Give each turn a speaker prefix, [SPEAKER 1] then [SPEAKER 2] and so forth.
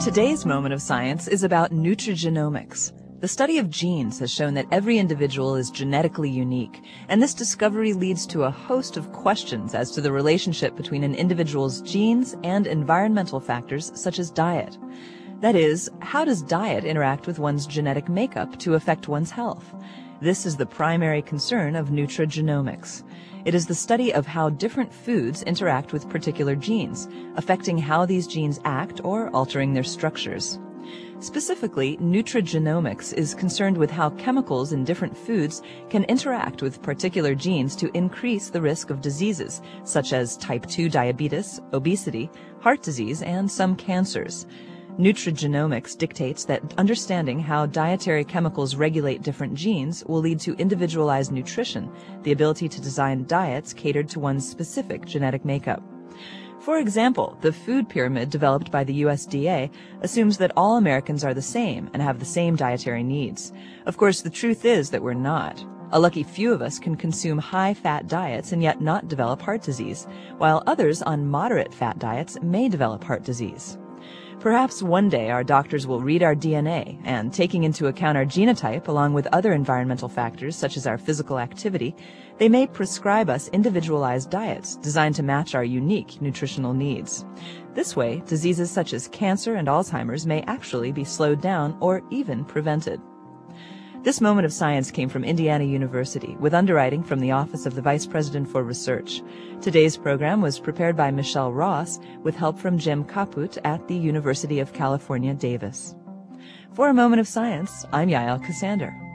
[SPEAKER 1] Today's moment of science is about nutrigenomics. The study of genes has shown that every individual is genetically unique, and this discovery leads to a host of questions as to the relationship between an individual's genes and environmental factors such as diet. That is, how does diet interact with one's genetic makeup to affect one's health? This is the primary concern of nutrigenomics. It is the study of how different foods interact with particular genes, affecting how these genes act or altering their structures. Specifically, nutrigenomics is concerned with how chemicals in different foods can interact with particular genes to increase the risk of diseases, such as type 2 diabetes, obesity, heart disease, and some cancers. Nutrigenomics dictates that understanding how dietary chemicals regulate different genes will lead to individualized nutrition, the ability to design diets catered to one's specific genetic makeup. For example, the food pyramid developed by the USDA assumes that all Americans are the same and have the same dietary needs. Of course, the truth is that we're not. A lucky few of us can consume high-fat diets and yet not develop heart disease, while others on moderate fat diets may develop heart disease. Perhaps one day our doctors will read our DNA and, taking into account our genotype along with other environmental factors such as our physical activity, they may prescribe us individualized diets designed to match our unique nutritional needs. This way, diseases such as cancer and Alzheimer's may actually be slowed down or even prevented. This moment of science came from Indiana University with underwriting from the Office of the Vice President for Research. Today's program was prepared by Michelle Ross with help from Jim Caput at the University of California, Davis. For a moment of science, I'm Yael Ksander.